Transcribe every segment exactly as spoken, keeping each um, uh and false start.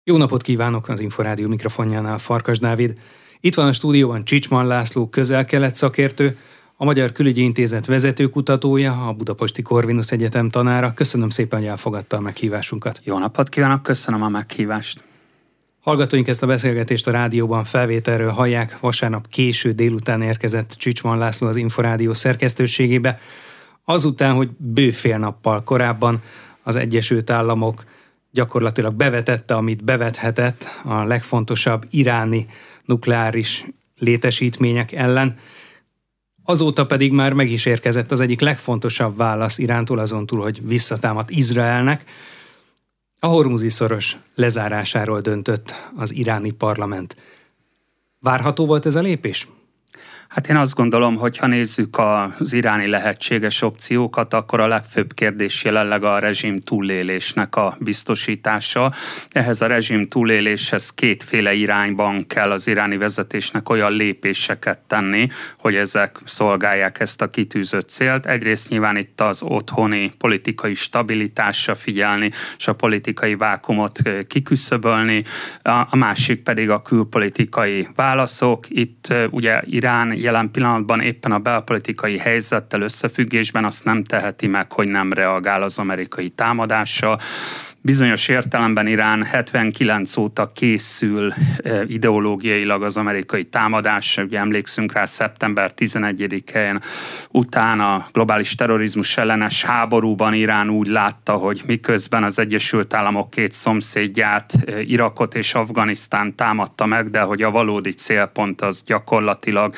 Jó napot kívánok, az Inforádió mikrofonjánál Farkas Dávid. Itt van a stúdióban Csicsman László, közel-kelet szakértő, a Magyar Külügyi Intézet vezetőkutatója, a Budapesti Corvinus Egyetem tanára. Köszönöm szépen, hogy elfogadta a meghívásunkat. Jó napot kívánok, köszönöm a meghívást. Hallgatóink ezt a beszélgetést a rádióban felvételről hallják. Vasárnap késő délután érkezett Csicsman László az Inforádió szerkesztőségébe. Azután, hogy bő fél nappal korábban az Egyesült Államok gyakorlatilag bevetette, amit bevethetett a legfontosabb iráni nukleáris létesítmények ellen. Azóta pedig már meg is érkezett az egyik legfontosabb válasz Irántól, azon túl, hogy visszatámadt Izraelnek. A Hormuzi-szoros lezárásáról döntött az iráni parlament. Várható volt ez a lépés? Hát én azt gondolom, hogy ha nézzük az iráni lehetséges opciókat, akkor a legfőbb kérdés jelenleg a rezsim túlélésnek a biztosítása. Ehhez a rezsim túléléshez kétféle irányban kell az iráni vezetésnek olyan lépéseket tenni, hogy ezek szolgálják ezt a kitűzött célt. Egyrészt nyilván itt az otthoni politikai stabilitásra figyelni, és a politikai vákumot kiküszöbölni, a másik pedig a külpolitikai válaszok. Itt ugye Irán jelen pillanatban éppen a belpolitikai helyzettel összefüggésben azt nem teheti meg, hogy nem reagál az amerikai támadásra. Bizonyos értelemben Irán hetvenkilenc óta készül ideológiailag az amerikai támadásra. Ugye emlékszünk rá, szeptember tizenegyedikén után a globális terrorizmus ellenes háborúban Irán úgy látta, hogy miközben az Egyesült Államok két szomszédját, Irakot és Afganisztán támadta meg, de hogy a valódi célpont az gyakorlatilag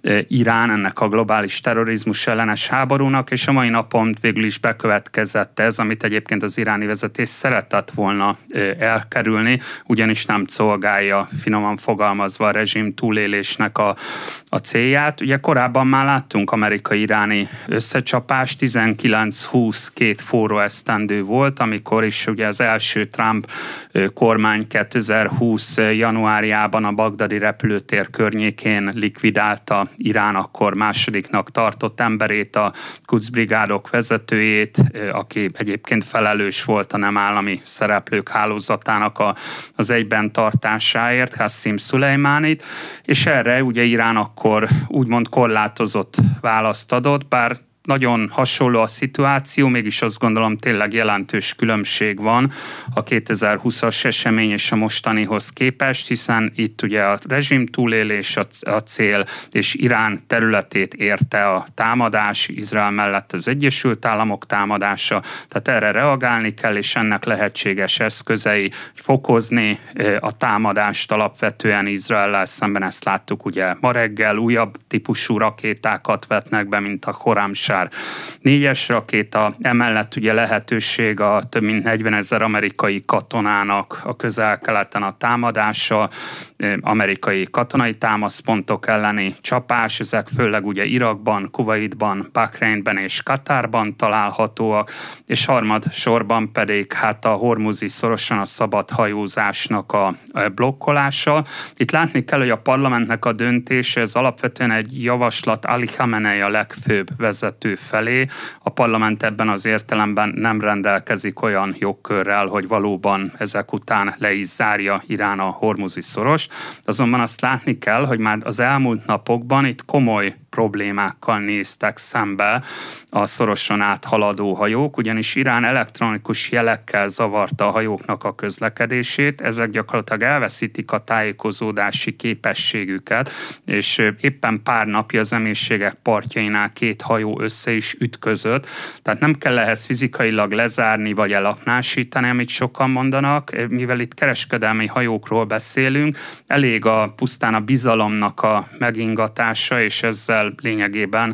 Irán, ennek a globális terrorizmus ellenes háborúnak, és a mai napon végül is bekövetkezett ez, amit egyébként az iráni vezetés szeretett volna elkerülni, ugyanis nem szolgálja, finoman fogalmazva, a rezsim túlélésnek a, a célját. Ugye korábban már láttunk amerikai-iráni összecsapást, tizenkilenc húsz két forró esztendő volt, amikor is ugye az első Trump kormány kétezer-húsz januárjában a bagdadi repülőtér környékén likvidálta Irán akkor másodiknak tartott emberét, a Quds brigádok vezetőjét, aki egyébként felelős volt a nem állami szereplők hálózatának a, az egyben tartásáért, Qassim Szulejmánit, és erre ugye Irán akkor úgymond korlátozott választ adott, bár nagyon hasonló a szituáció, mégis azt gondolom tényleg jelentős különbség van a kétezer-húszas esemény és a mostanihoz képest, hiszen itt ugye a rezsim túlélés a, a cél, és Irán területét érte a támadás, Izrael mellett az Egyesült Államok támadása, tehát erre reagálni kell, és ennek lehetséges eszközei fokozni a támadást alapvetően Izraellel szemben, ezt láttuk ugye ma reggel, újabb típusú rakétákat vetnek be, mint a Khorramshahr négyes rakéta, emellett ugye lehetőség a több mint negyvenezer amerikai katonának a közel-keleten a támadása, amerikai katonai támaszpontok elleni csapás, ezek főleg ugye Irakban, Kuwaitban, Bahreinben és Katárban találhatóak, és harmad sorban pedig hát a Hormuzi szorosan a szabad hajózásnak a blokkolása. Itt látni kell, hogy a parlamentnek a döntése, ez alapvetően egy javaslat Ali Khamenei a legfőbb vezető felé. A parlament ebben az értelemben nem rendelkezik olyan jogkörrel, hogy valóban ezek után le is zárja Irán a Hormuzi szorost. Azonban azt látni kell, hogy már az elmúlt napokban itt komoly problémákkal néztek szembe a szoroson áthaladó hajók, ugyanis Irán elektronikus jelekkel zavarta a hajóknak a közlekedését, ezek gyakorlatilag elveszítik a tájékozódási képességüket, és éppen pár napja az emírségek partjainál két hajó össze is ütközött, tehát nem kell ehhez fizikailag lezárni vagy elaknásítani, amit sokan mondanak, mivel itt kereskedelmi hajókról beszélünk, elég a pusztán a bizalomnak a megingatása, és ezzel lényegében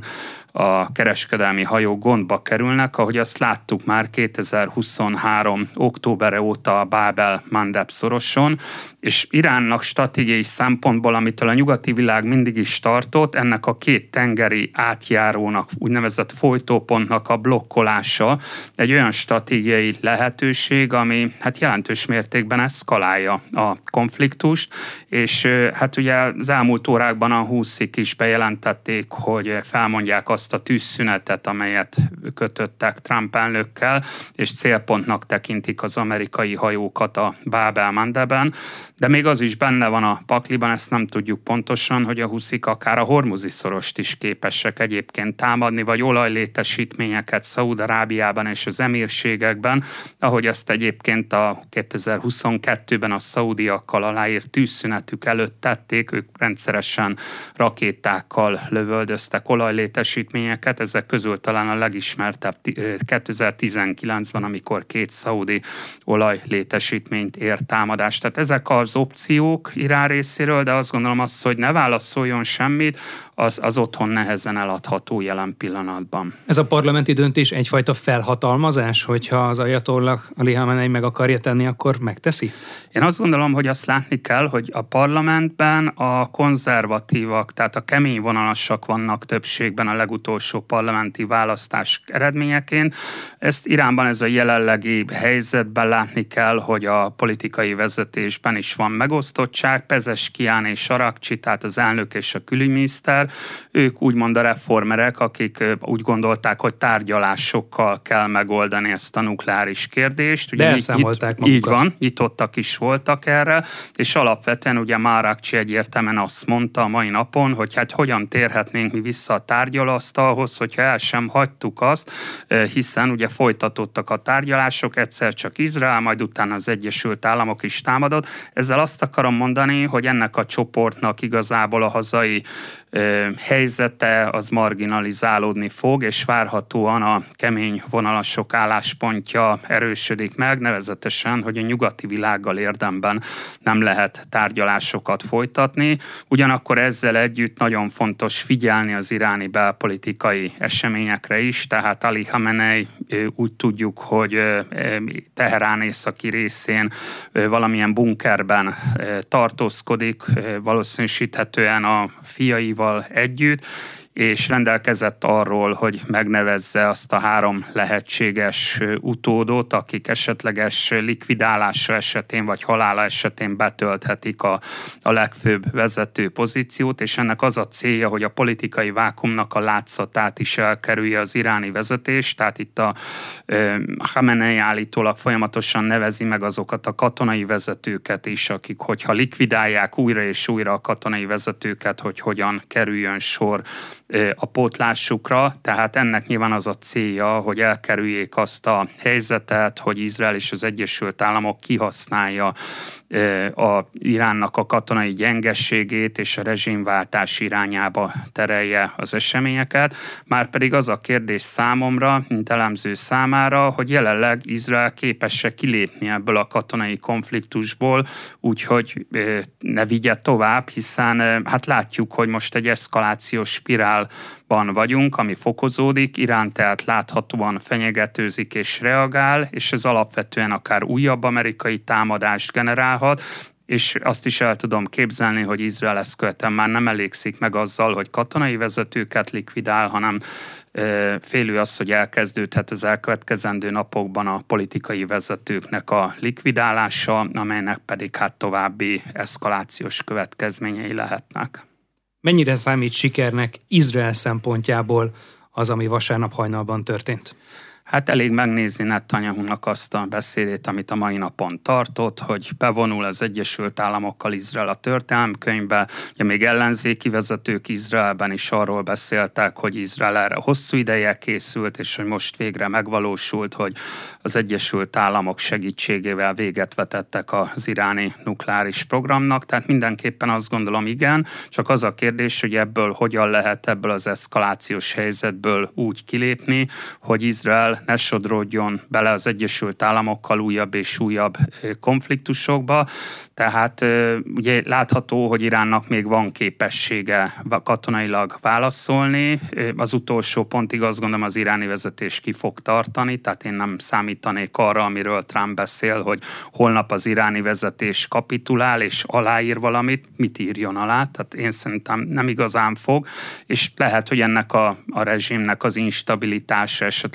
a kereskedelmi hajók gondba kerülnek, ahogy azt láttuk már kétezer-huszonhárom októbere óta a Báb-el-Mandeb szoroson, és Iránnak stratégiai szempontból, amitől a nyugati világ mindig is tartott, ennek a két tengeri átjárónak, úgynevezett folytópontnak a blokkolása egy olyan stratégiai lehetőség, ami hát jelentős mértékben eszkalálja a konfliktust, és hát ugye az elmúlt órákban a húszik is bejelentették, hogy felmondják azt azt a tűzszünetet, amelyet kötöttek Trump elnökkel, és célpontnak tekintik az amerikai hajókat a Bab el-Mandeben, de még az is benne van a pakliban, ezt nem tudjuk pontosan, hogy a huszik akár a Hormuzi szorost is képesek egyébként támadni, vagy olajlétesítményeket Szaúd-Arábiában és az emírségekben, ahogy azt egyébként a kétezer-huszonkettőben a szaúdiakkal aláírt tűzszünetük előtt tették, ők rendszeresen rakétákkal lövöldöztek olajlétesítményeket, ezek közül talán a legismertebb kétezer-tizenkilencben, amikor két szaúdi olajlétesítményt ért támadást. Tehát ezek az opciók Irán részéről, de azt gondolom azt, hogy ne válaszoljon semmit, az, az otthon nehezen eladható jelen pillanatban. Ez a parlamenti döntés egyfajta felhatalmazás, hogyha az ajatollah Ali Khamenei meg akarja tenni, akkor megteszi? Én azt gondolom, hogy azt látni kell, hogy a parlamentben a konzervatívak, tehát a kemény vonalasak vannak többségben a legutolsó parlamenti választás eredményeként. Ezt Iránban ez a jelenlegi helyzetben látni kell, hogy a politikai vezetésben is van megosztottság. Pezeshkian és Arakcsi, tehát az elnök és a külügyminiszter, ők úgymond a reformerek, akik úgy gondolták, hogy tárgyalásokkal kell megoldani ezt a nukleáris kérdést. Ugye, de elszámolták magukat. Így van, nyitottak is voltak erre, és alapvetően ugye Arakcsi egyértelműen azt mondta a mai napon, hogy hát hogyan térhetnénk mi vissza a tárgyalóasztalhoz, hogyha el sem hagytuk azt, hiszen ugye folytatottak a tárgyalások, egyszer csak Izrael, majd utána az Egyesült Államok is támadott. Ezzel azt akarom mondani, hogy ennek a csoportnak igazából a hazai helyzete az marginalizálódni fog, és várhatóan a kemény vonalasok álláspontja erősödik meg, nevezetesen, hogy a nyugati világgal érdemben nem lehet tárgyalásokat folytatni. Ugyanakkor ezzel együtt nagyon fontos figyelni az iráni belpolitikai eseményekre is, tehát Ali Khamenei úgy tudjuk, hogy Teherán északi részén valamilyen bunkerben tartózkodik, valószínűsíthetően a fiaival együtt, és rendelkezett arról, hogy megnevezze azt a három lehetséges utódot, akik esetleges likvidálása esetén vagy halála esetén betölthetik a, a legfőbb vezető pozíciót, és ennek az a célja, hogy a politikai vákumnak a látszatát is elkerülje az iráni vezetés, tehát itt a e, Khamenei állítólag folyamatosan nevezi meg azokat a katonai vezetőket is, akik hogyha likvidálják újra és újra a katonai vezetőket, hogy hogyan kerüljön sor a pótlásukra, tehát ennek nyilván az a célja, hogy elkerüljék azt a helyzetet, hogy Izrael és az Egyesült Államok kihasználja a Iránnak a katonai gyengességét és a rezsimváltás irányába terelje az eseményeket. Márpedig az a kérdés számomra, mint elemző számára, hogy jelenleg Izrael képes-e kilépni ebből a katonai konfliktusból, úgyhogy ne vigye tovább, hiszen hát látjuk, hogy most egy eszkalációs spirálban vagyunk, ami fokozódik, Irán tehát láthatóan fenyegetőzik és reagál, és ez alapvetően akár újabb amerikai támadást generálhat, és azt is el tudom képzelni, hogy Izrael ezt követően már nem elégszik meg azzal, hogy katonai vezetőket likvidál, hanem félő az, hogy elkezdődhet az elkövetkezendő napokban a politikai vezetőknek a likvidálása, amelynek pedig hát további eszkalációs következményei lehetnek. Mennyire számít sikernek Izrael szempontjából az, ami vasárnap hajnalban történt? Hát elég megnézni Netanyahunak azt a beszédét, amit a mai napon tartott, hogy bevonul az Egyesült Államokkal Izrael a történelemkönyvbe. Ugye még ellenzéki vezetők Izraelben is arról beszéltek, hogy Izrael erre hosszú ideje készült, és hogy most végre megvalósult, hogy az Egyesült Államok segítségével véget vetettek az iráni nukleáris programnak. Tehát mindenképpen azt gondolom, igen, csak az a kérdés, hogy ebből hogyan lehet ebből az eszkalációs helyzetből úgy kilépni, hogy Izrael ne sodródjon bele az Egyesült Államokkal újabb és újabb konfliktusokba. Tehát ugye látható, hogy Iránnak még van képessége katonailag válaszolni. Az utolsó pontig azt gondolom, az iráni vezetés ki fog tartani, tehát én nem számítanék arra, amiről Trump beszél, hogy holnap az iráni vezetés kapitulál és aláír valamit, mit írjon alá, tehát én szerintem nem igazán fog, és lehet, hogy ennek a, a rezsimnek az instabilitása, esetleges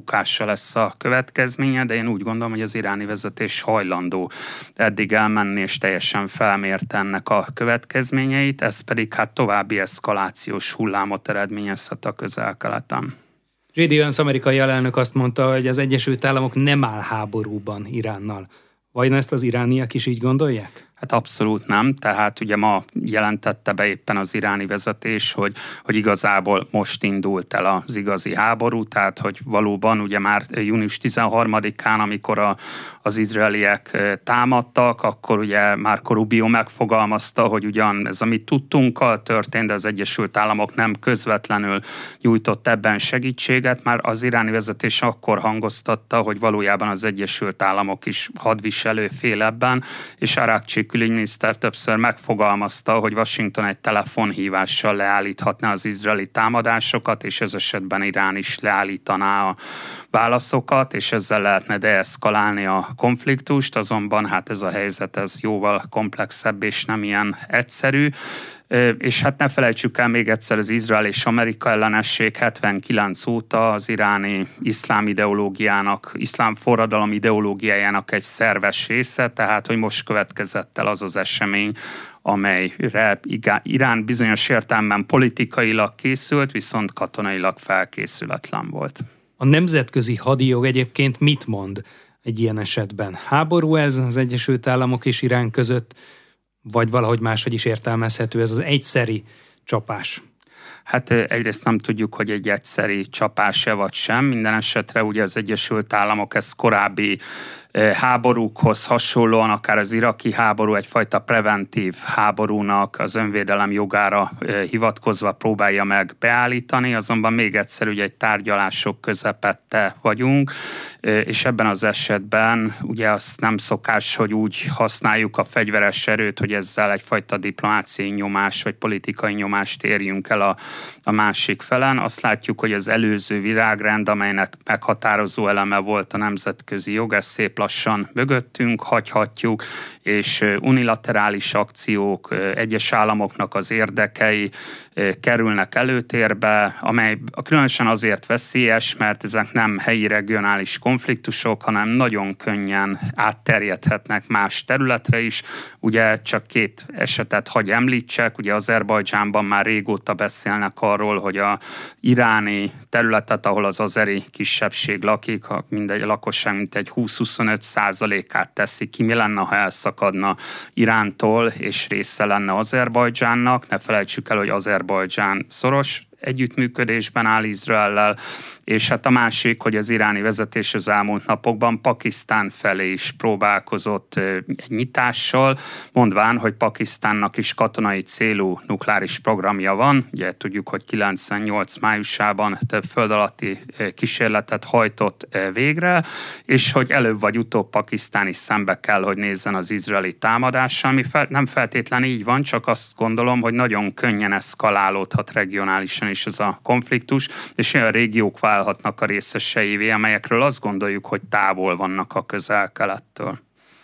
bukása lesz a következménye, de én úgy gondolom, hogy az iráni vezetés hajlandó eddig elmenni, és teljesen felmérte ennek a következményeit, ez pedig hát további eszkalációs hullámot eredményezhet a Közel-Keleten. jé dé Vance amerikai alelnök azt mondta, hogy az Egyesült Államok nem áll háborúban Iránnal. Vajon ezt az irániak is így gondolják? Hát abszolút nem, tehát ugye ma jelentette be éppen az iráni vezetés, hogy, hogy igazából most indult el az igazi háború, tehát hogy valóban ugye már június tizenharmadikán, amikor a, az izraeliek támadtak, akkor ugye Marco Rubio megfogalmazta, hogy ugyan ez, amit tudtunk, történt, de az Egyesült Államok nem közvetlenül nyújtott ebben segítséget, már az iráni vezetés akkor hangoztatta, hogy valójában az Egyesült Államok is hadviselő fél ebben, és Arakcsi külügyminiszter többször megfogalmazta, hogy Washington egy telefonhívással leállíthatná az izraeli támadásokat, és ez esetben Irán is leállítaná a válaszokat, és ezzel lehetne deeszkalálni a konfliktust, azonban hát ez a helyzet ez jóval komplexebb és nem ilyen egyszerű. És hát ne felejtsük el még egyszer, az Izrael és Amerika ellenesség hetvenkilenc óta az iráni iszlám ideológiának, iszlám forradalom ideológiájának egy szerves része, tehát hogy most következett el az az esemény, amelyre Irán bizonyos értelemben politikailag készült, viszont katonailag felkészületlen volt. A nemzetközi hadijog egyébként mit mond egy ilyen esetben? Háború ez az Egyesült Államok és Irán között, vagy valahogy máshogy is értelmezhető ez az egyszeri csapás? Hát egyrészt nem tudjuk, hogy egy egyszeri csapás-e vagy sem. Minden esetre ugye az Egyesült Államok ezt korábbi háborúkhoz hasonlóan, akár az iraki háború egyfajta preventív háborúnak az önvédelem jogára hivatkozva próbálja meg beállítani, azonban még egyszer ugye egy tárgyalások közepette vagyunk, és ebben az esetben ugye az nem szokás, hogy úgy használjuk a fegyveres erőt, hogy ezzel egyfajta diplomáciai nyomás vagy politikai nyomást érjünk el a, a másik felen. Azt látjuk, hogy az előző virágrend, amelynek meghatározó eleme volt a nemzetközi jog, ez szép lassan mögöttünk, hagyhatjuk, és unilaterális akciók, egyes államoknak az érdekei kerülnek előtérbe, amely különösen azért veszélyes, mert ezek nem helyi regionális konfliktusok, hanem nagyon könnyen átterjedhetnek más területre is. Ugye csak két esetet hagy említsek, ugye Azerbajdzsánban már régóta beszélnek arról, hogy a iráni területet, ahol az azeri kisebbség lakik, mindegy lakosság mintegy húsz-huszonöt százalékát teszi ki, mi lenne, ha elszakadna Irántól, és része lenne Azerbajdzsánnak. Ne felejtsük el, hogy Azerbajdzsán szoros együttműködésben áll Izraellel, és hát a másik, hogy az iráni vezetés az elmúlt napokban Pakisztán felé is próbálkozott egy nyitással, mondván, hogy Pakisztánnak is katonai célú nukleáris programja van. Ugye tudjuk, hogy kilencvennyolc májusában több föld alatti kísérletet hajtott végre, és hogy előbb vagy utóbb Pakisztán is szembe kell, hogy nézzen az izraeli támadással, ami fel, nem feltétlen így van, csak azt gondolom, hogy nagyon könnyen eszkalálódhat regionálisan is ez a konfliktus, és olyan régiók válhatnak a részeseivé, amelyekről azt gondoljuk, hogy távol vannak a Közel-Kelettől.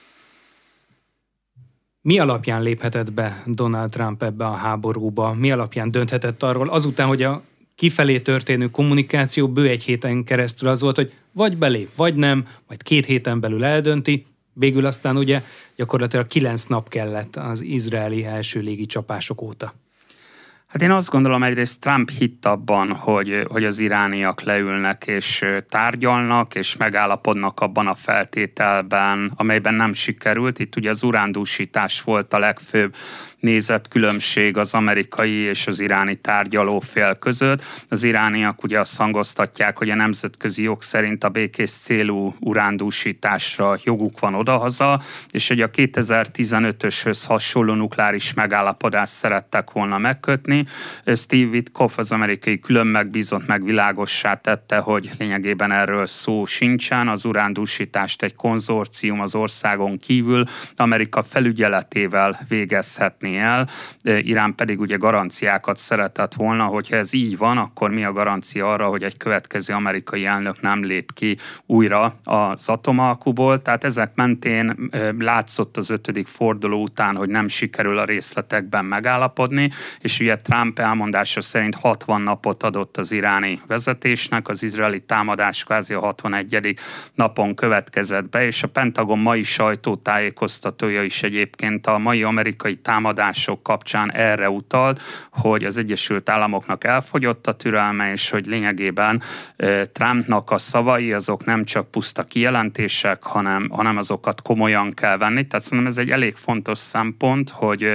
Mi alapján léphetett be Donald Trump ebbe a háborúba? Mi alapján dönthetett arról? Azután, hogy a kifelé történő kommunikáció bő egy héten keresztül az volt, hogy vagy belép, vagy nem, majd két héten belül eldönti, végül aztán ugye gyakorlatilag kilenc nap kellett az izraeli első légi csapások óta. Hát én azt gondolom, egyrészt Trump hitt abban, hogy, hogy az irániak leülnek és tárgyalnak, és megállapodnak abban a feltételben, amelyben nem sikerült. Itt ugye az urándúsítás volt a legfőbb nézetkülönbség az amerikai és az iráni tárgyalófél között. Az irániak ugye azt hangoztatják, hogy a nemzetközi jog szerint a békés célú urándúsításra joguk van odahaza, és hogy a kétezer-tizenötöshöz hasonló nukleáris megállapodást szerettek volna megkötni. Steve Witkoff, az amerikai külön megbízott meg világossá tette, hogy lényegében erről szó sincsen. Az urándúsítást egy konzorcium az országon kívül Amerika felügyeletével végezhetné el. Irán pedig ugye garanciákat szeretett volna, hogyha ez így van, akkor mi a garancia arra, hogy egy következő amerikai elnök nem lép ki újra az atomalkuból. Tehát ezek mentén látszott az ötödik forduló után, hogy nem sikerül a részletekben megállapodni, és ugye Trump elmondása szerint hatvan napot adott az iráni vezetésnek, az izraeli támadás kvázi a hatvanegyedik napon következett be, és a Pentagon mai sajtótájékoztatója is egyébként a mai amerikai támadások kapcsán erre utalt, hogy az Egyesült Államoknak elfogyott a türelme, és hogy lényegében Trumpnak a szavai azok nem csak puszta kijelentések, hanem, hanem azokat komolyan kell venni. Tehát szerintem ez egy elég fontos szempont, hogy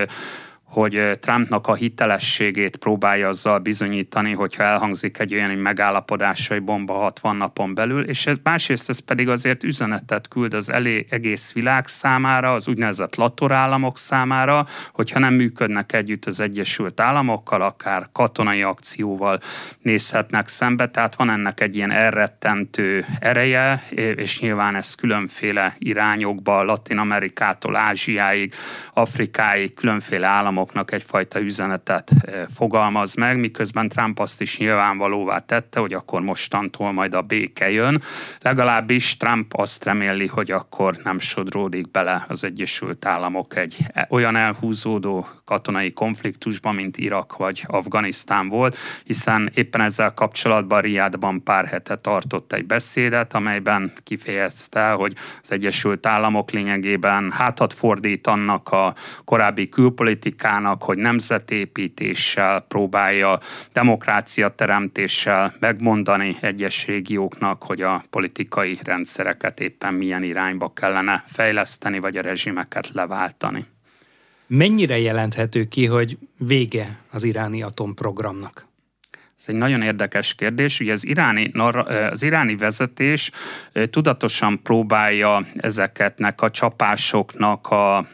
hogy Trumpnak a hitelességét próbálja azzal bizonyítani, hogyha elhangzik egy olyan megállapodás, hogy bomba hatvan napon belül, és ez, másrészt ez pedig azért üzenetet küld az elé, egész világ számára, az úgynevezett latorállamok számára, hogyha nem működnek együtt az Egyesült Államokkal, akár katonai akcióval nézhetnek szembe, tehát van ennek egy ilyen elrettentő ereje, és nyilván ez különféle irányokba, Latin-Amerikától Ázsiáig, Afrikáig, különféle államok egyfajta üzenetet fogalmaz meg, miközben Trump azt is nyilvánvalóvá tette, hogy akkor mostantól majd a béke jön. Legalábbis Trump azt reméli, hogy akkor nem sodródik bele az Egyesült Államok egy olyan elhúzódó katonai konfliktusba, mint Irak vagy Afganisztán volt, hiszen éppen ezzel kapcsolatban Riadban pár hete tartott egy beszédet, amelyben kifejezte, hogy az Egyesült Államok lényegében hátat fordít annak a korábbi külpolitikának, hogy nemzetépítéssel próbálja demokrácia teremtéssel megmondani egyes régióknak, hogy a politikai rendszereket éppen milyen irányba kellene fejleszteni, vagy a rezsimeket leváltani. Mennyire jelenthető ki, hogy vége az iráni atomprogramnak? Ez egy nagyon érdekes kérdés. Ugye az iráni, az iráni vezetés tudatosan próbálja ezeketnek a csapásoknak a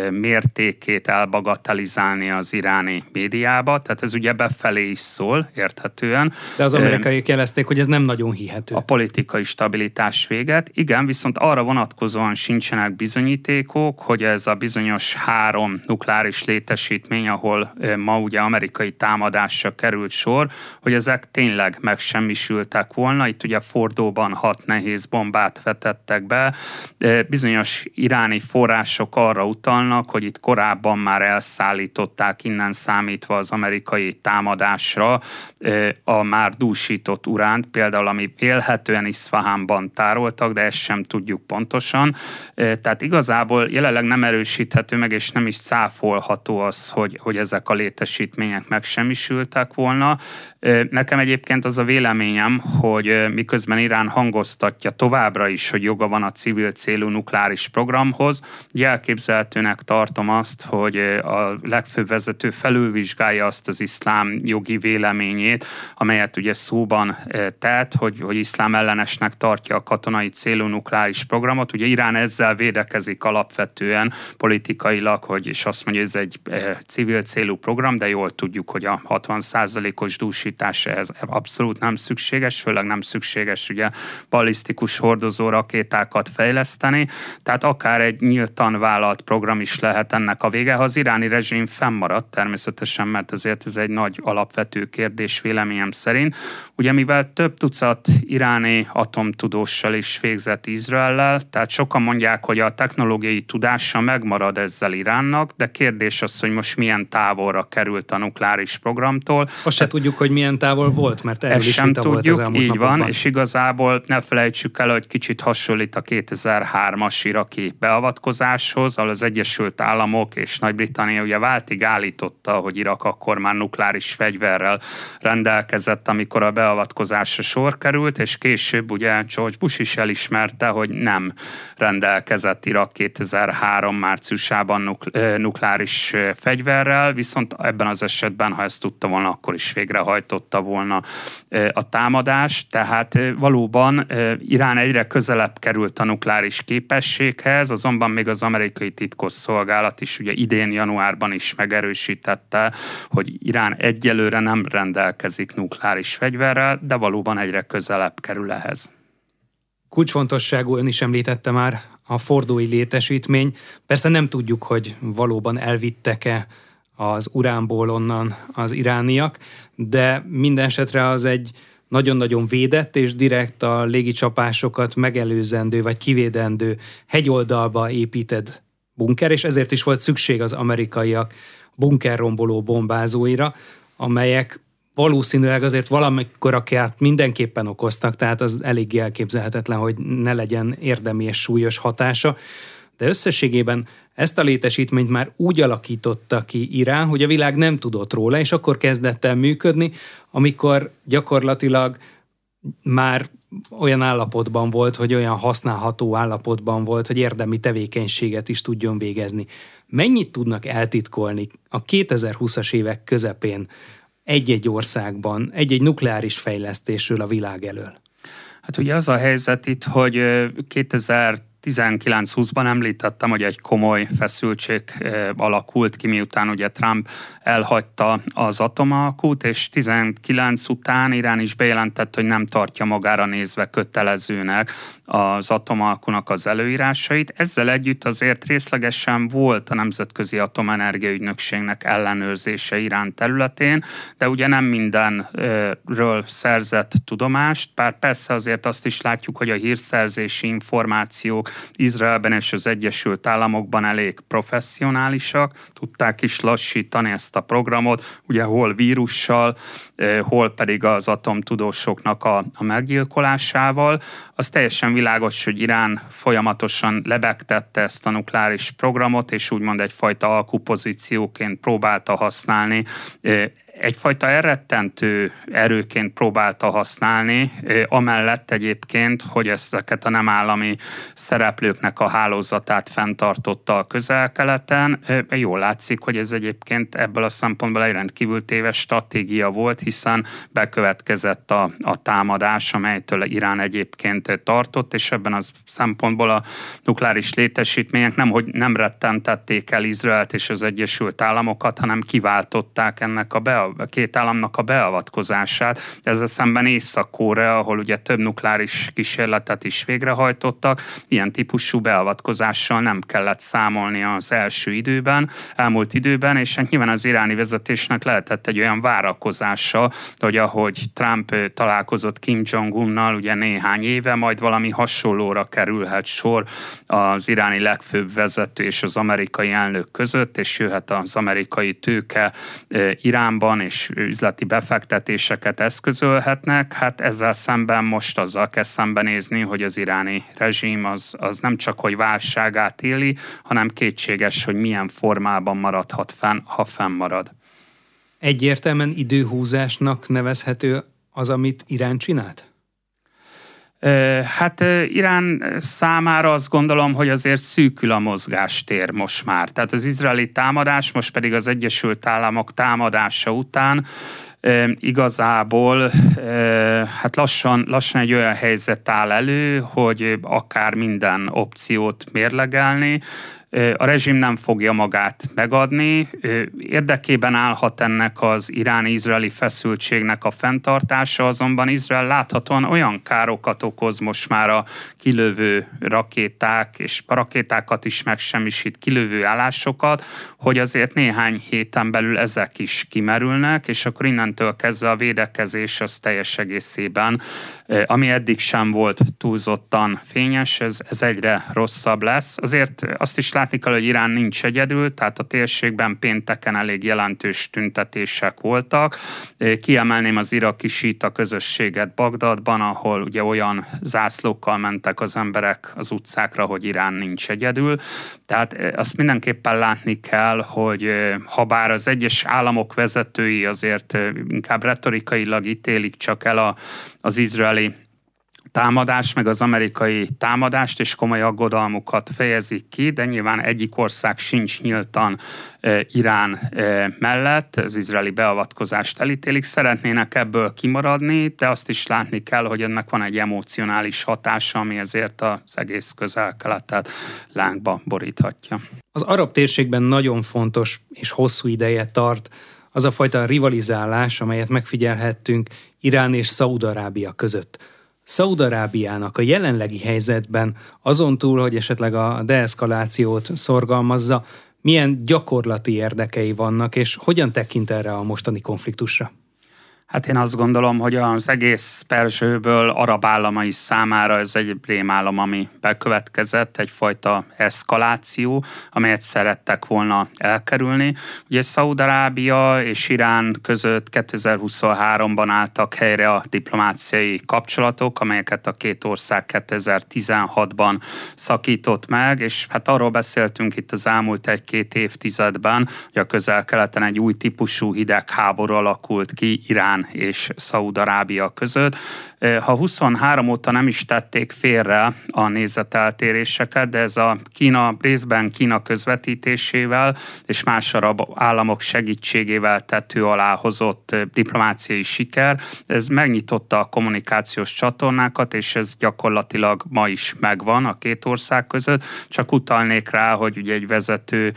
mértékét elbagatelizálni az iráni médiába, tehát ez ugye befelé is szól, érthetően. De az amerikaiak jelezték, hogy ez nem nagyon hihető. A politikai stabilitás véget. Igen, viszont arra vonatkozóan sincsenek bizonyítékok, hogy ez a bizonyos három nukleáris létesítmény, ahol ma ugye amerikai támadásra került sor, hogy ezek tényleg megsemmisültek volna. Itt ugye Fordóban hat nehéz bombát vetettek be. Bizonyos iráni források arra utalnak, hogy itt korábban már elszállították innen számítva az amerikai támadásra a már dúsított uránt, például ami élhetően Iszfahánban tároltak, de ezt sem tudjuk pontosan. Tehát igazából jelenleg nem erősíthető meg, és nem is cáfolható az, hogy, hogy ezek a létesítmények megsemmisültek volna. Nekem egyébként az a véleményem, hogy miközben Irán hangoztatja továbbra is, hogy joga van a civil célú nukleáris programhoz, ugye elképzelhetőnek tartom azt, hogy a legfőbb vezető felülvizsgálja azt az iszlám jogi véleményét, amelyet ugye szóban tett, hogy, hogy iszlám ellenesnek tartja a katonai célú nukleáris programot. Ugye Irán ezzel védekezik alapvetően politikailag, hogy, és azt mondja, hogy ez egy civil célú program, de jól tudjuk, hogy a hatvan százalékos dúsítás ez abszolút nem szükséges, főleg nem szükséges ugye ballisztikus hordozó rakétákat fejleszteni, tehát akár egy nyíltan vállalt program is lehet ennek a vége, ha az iráni rezsim fennmaradt természetesen, mert ezért ez egy nagy alapvető kérdés véleményem szerint. Ugye mivel több tucat iráni atomtudóssal is végzett Izraellel, tehát sokan mondják, hogy a technológiai tudása megmarad ezzel Iránnak, de kérdés az, hogy most milyen távolra került a nukleáris programtól. Azt se tudjuk, hogy milyen távol volt, mert erről is vita volt az elmúlt így napokban. van, és igazából ne felejtsük el, hogy kicsit hasonlít a kétezer-hármas iraki beavatkozáshoz, ahol az Egyesült Államok és Nagy-Britannia ugye váltig állította, hogy Irak akkor már nukleáris fegyverrel rendelkezett, amikor a beavatkozásra sor került, és később ugye George Bush is elismerte, hogy nem rendelkezett Irak kétezer-három márciusában nukle- nukleáris fegyverrel, viszont ebben az esetben, ha ezt tudta volna, akkor is végrehajtotta volna a támadás, tehát valóban Irán egyre közelebb került a nukleáris képességhez, azonban még az amerikai titkosszolgálat is ugye idén januárban is megerősítette, hogy Irán egyelőre nem rendelkezik nukleáris fegyverrel, de valóban egyre közelebb kerül ehhez. Kulcsfontosságú, ön is említette már a fordói létesítmény. Persze nem tudjuk, hogy valóban elvittek-e az uránból onnan az irániak, de minden esetre az egy nagyon-nagyon védett és direkt a légicsapásokat megelőzendő vagy kivédendő hegyoldalba épített bunker, és ezért is volt szükség az amerikaiak bunkerromboló bombázóira. amelyek valószínűleg azért valamikor akár mindenképpen okoztak, tehát az eléggé elképzelhetetlen, hogy ne legyen érdemi és súlyos hatása, de összességében ezt a létesítményt már úgy alakította ki Irán, hogy a világ nem tudott róla, és akkor kezdett el működni, amikor gyakorlatilag már olyan állapotban volt, hogy olyan használható állapotban volt, hogy érdemi tevékenységet is tudjon végezni. Mennyit tudnak eltitkolni a kétezer-húszas évek közepén egy-egy országban, egy-egy nukleáris fejlesztésről a világ elől? Hát ugye az a helyzet itt, hogy kétezer-tizenkilenc-húszban említettem, hogy egy komoly feszültség alakult ki, miután ugye Trump elhagyta az atomalkut, és tizenkilenc után Irán is bejelentett, hogy nem tartja magára nézve kötelezőnek az atomalkunak az előírásait. Ezzel együtt azért részlegesen volt a Nemzetközi Atomenergia Ügynökségnek ellenőrzése Irán területén, de ugye nem mindenről szerzett tudomást, bár persze azért azt is látjuk, hogy a hírszerzési információk Izraelben és az Egyesült Államokban elég professzionálisak, tudták is lassítani ezt a programot, ugye hol vírussal, hol pedig az atomtudósoknak a, a meggyilkolásával. Az teljesen világos, hogy Irán folyamatosan lebegtette ezt a nukleáris programot, és úgymond egyfajta alkupozícióként próbálta használni, egyfajta elrettentő erőként próbálta használni, amellett egyébként, hogy ezeket a nem állami szereplőknek a hálózatát fenntartotta a Közel-Keleten. Jól látszik, hogy ez egyébként ebből a szempontból egy rendkívül téves stratégia volt, hiszen bekövetkezett a, a támadás, amelytől Irán egyébként tartott, és ebben a szempontból a nukleáris létesítmények nem, hogy nem rettentették el Izraelt és az Egyesült Államokat, hanem kiváltották ennek a be a két államnak a beavatkozását. Ezzel szemben Észak-Korea, ahol ugye több nukleáris kísérletet is végrehajtottak, ilyen típusú beavatkozással nem kellett számolni az első időben, elmúlt időben, és hát nyilván az iráni vezetésnek lehetett egy olyan várakozása, hogy ahogy Trump találkozott Kim Jong-unnal ugye néhány éve, majd valami hasonlóra kerülhet sor az iráni legfőbb vezető és az amerikai elnök között, és jöhet az amerikai tőke Iránban, és üzleti befektetéseket eszközölhetnek, hát ezzel szemben most azzal kell szembenézni, hogy az iráni rezsim az, az nem csak, hogy válságát éli, hanem kétséges, hogy milyen formában maradhat fenn, ha fennmarad. Egyértelműen időhúzásnak nevezhető az, amit Irán csinált? Hát Irán számára azt gondolom, hogy azért szűkül a mozgástér most már. Tehát az izraeli támadás, most pedig az Egyesült Államok támadása után igazából hát lassan, lassan egy olyan helyzet áll elő, hogy akár minden opciót mérlegelni. A rezsim nem fogja magát megadni, érdekében állhat ennek az iráni-izraeli feszültségnek a fenntartása, azonban Izrael láthatóan olyan károkat okoz most már a kilövő rakéták, és a rakétákat is megsemmisít kilövő állásokat, hogy azért néhány héten belül ezek is kimerülnek, és akkor innentől kezdve a védekezés az teljes egészében, ami eddig sem volt túlzottan fényes, ez, ez egyre rosszabb lesz. Azért azt is látni kell, hogy Irán nincs egyedül, tehát a térségben pénteken elég jelentős tüntetések voltak. Kiemelném az iraki síita közösséget Bagdadban, ahol ugye olyan zászlókkal mentek az emberek az utcákra, hogy Irán nincs egyedül. Tehát azt mindenképpen látni kell, hogy ha bár az egyes államok vezetői azért inkább retorikailag ítélik csak el a, az izraeli támadás, meg az amerikai támadást, és komoly aggodalmukat fejezik ki, de nyilván egyik ország sincs nyíltan e, Irán e, mellett, az izraeli beavatkozást elítélik, szeretnének ebből kimaradni, de azt is látni kell, hogy ennek van egy emocionális hatása, ami ezért az egész Közel-Keletet lángba boríthatja. Az arab térségben nagyon fontos és hosszú ideje tart az a fajta rivalizálás, amelyet megfigyelhettünk Irán és Szaúd-Arábia között. Szaúd-Arábiának a jelenlegi helyzetben azon túl, hogy esetleg a deeszkalációt szorgalmazza, milyen gyakorlati érdekei vannak, és hogyan tekint erre a mostani konfliktusra? Hát én azt gondolom, hogy az egész Perzsőből arab államai számára ez egy rémálom, ami bekövetkezett, egyfajta eszkaláció, amelyet szerettek volna elkerülni. Ugye Szaúd-Arábia és Irán között kétezer-huszonháromban álltak helyre a diplomáciai kapcsolatok, amelyeket a két ország kétezer-tizenhatban szakított meg, és hát arról beszéltünk itt az elmúlt egy-két évtizedben, hogy a Közel-Keleten egy új típusú hidegháború alakult ki Irán és Szaúd-Arábia között. Ha huszonhárom óta nem is tették félre a nézeteltéréseket, de ez a Kína, részben Kína közvetítésével és más arab államok segítségével tető alá hozott diplomáciai siker, ez megnyitotta a kommunikációs csatornákat, és ez gyakorlatilag ma is megvan a két ország között. Csak utalnék rá, hogy ugye egy vezető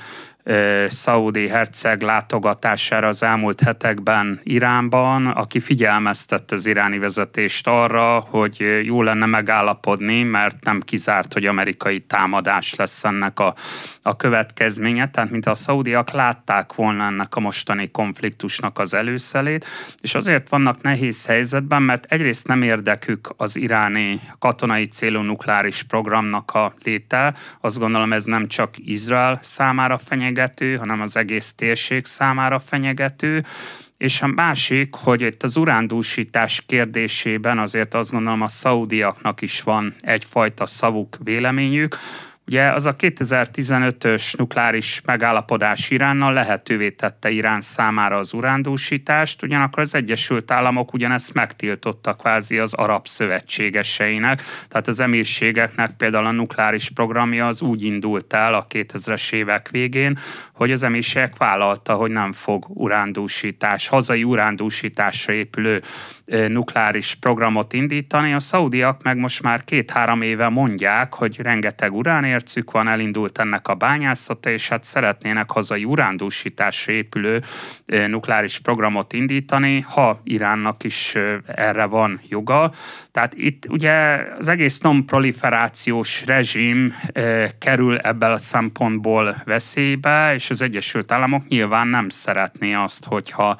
szaúdi herceg látogatására az elmúlt hetekben Iránban, aki figyelmeztette az iráni vezetést arra, hogy jó lenne megállapodni, mert nem kizárt, hogy amerikai támadás lesz ennek a, a következménye. Tehát, mint a szaudiak látták volna ennek a mostani konfliktusnak az előszelét, és azért vannak nehéz helyzetben, mert egyrészt nem érdekük az iráni katonai célú nukleáris programnak a léte. Azt gondolom, ez nem csak Izrael számára fenyegető, hanem az egész térség számára fenyegető. És a másik, hogy itt az urándúsítás kérdésében azért azt gondolom, a szaudiaknak is van egyfajta szavuk, véleményük. Ugye az a kétezer-tizenötös nukleáris megállapodás Iránnal lehetővé tette Irán számára az urándúsítást, ugyanakkor az Egyesült Államok ugyanezt megtiltotta kvázi az arab szövetségeseinek, tehát az emírségeknek például a nukleáris programja az úgy indult el a kétezres évek végén, hogy az emírségek vállalta, hogy nem fog urándúsítás, hazai urándúsításra épülő nukleáris programot indítani. A szaudiak meg most már két-három éve mondják, hogy rengeteg uránércük van, elindult ennek a bányászata, és hát szeretnének hazai urándúsításra épülő nukleáris programot indítani, ha Iránnak is erre van joga. Tehát itt ugye az egész non-proliferációs rezsim kerül ebből a szempontból veszélybe, és az Egyesült Államok nyilván nem szeretné azt, hogyha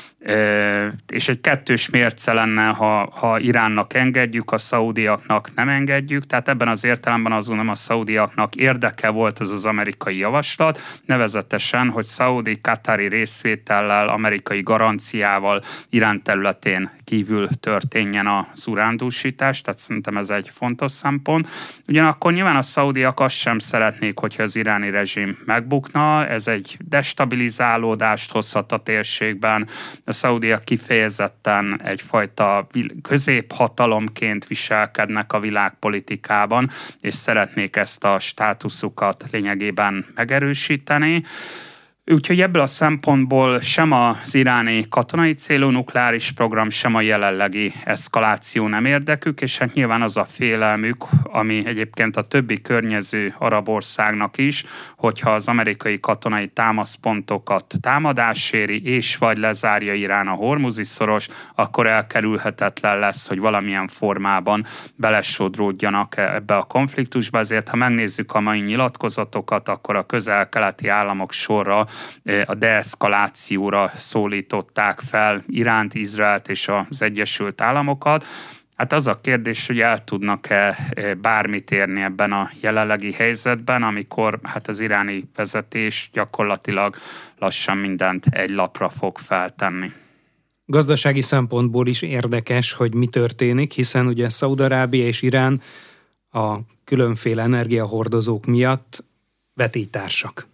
és egy kettős mérce lenne, ha, ha Iránnak engedjük, a szaudiaknak nem engedjük, tehát ebben az értelemben azt gondolom, a szaudiaknak érdeke volt az az amerikai javaslat, nevezetesen, hogy szaudi katári részvétellel, amerikai garanciával Irán területén kívül történjen az urándúsítás, tehát szerintem ez egy fontos szempont. Ugyanakkor nyilván a szaudiak azt sem szeretnék, hogyha az iráni rezsim megbukna, ez egy destabilizálódást hozhat a térségben. A szaudiak kifejezetten egyfajta középhatalomként viselkednek a világpolitikában, és szeretnék ezt a státuszukat lényegében megerősíteni. Úgyhogy ebből a szempontból sem az iráni katonai célú nukleáris program, sem a jelenlegi eszkaláció nem érdekük, és hát nyilván az a félelmük, ami egyébként a többi környező arab országnak is, hogyha az amerikai katonai támaszpontokat támadás éri, és vagy lezárja Irán a Hormuzi szoros, akkor elkerülhetetlen lesz, hogy valamilyen formában belesodródjanak ebbe a konfliktusba. Ezért, ha megnézzük a mai nyilatkozatokat, akkor a közel-keleti államok sorra a deeszkalációra szólították fel Iránt, Izraelt és az Egyesült Államokat. Hát az a kérdés, hogy el tudnak-e bármit érni ebben a jelenlegi helyzetben, amikor hát az iráni vezetés gyakorlatilag lassan mindent egy lapra fog feltenni. Gazdasági szempontból is érdekes, hogy mi történik, hiszen ugye Szaúd-Arábia és Irán a különféle energiahordozók miatt vetélytársak.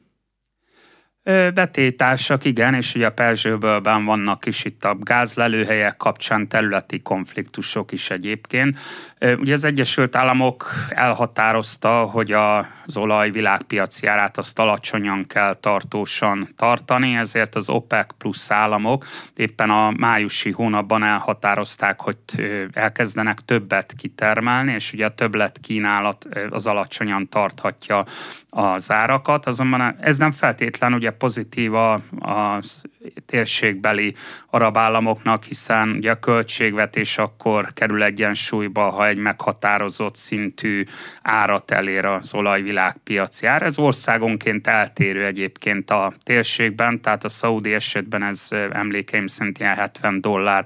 Vetélytársak, igen, és ugye a Perzsőbölben vannak is itt a gázlelőhelyek kapcsán területi konfliktusok is egyébként. Ugye az Egyesült Államok elhatározta, hogy az olaj világpiaci árát azt alacsonyan kell tartósan tartani, ezért az OPEC plusz államok éppen a májusi hónapban elhatározták, hogy elkezdenek többet kitermelni, és ugye a többlet kínálat az alacsonyan tarthatja az árakat, azonban ez nem feltétlen ugye pozitív a, a térségbeli arab államoknak, hiszen ugye a költségvetés akkor kerül egyensúlyba, ha egy meghatározott szintű árat elér az olajvilágpiaci ár. Ez országonként eltérő egyébként a térségben, tehát a szaudi esetben ez emlékeim szerint ilyen hetven dollár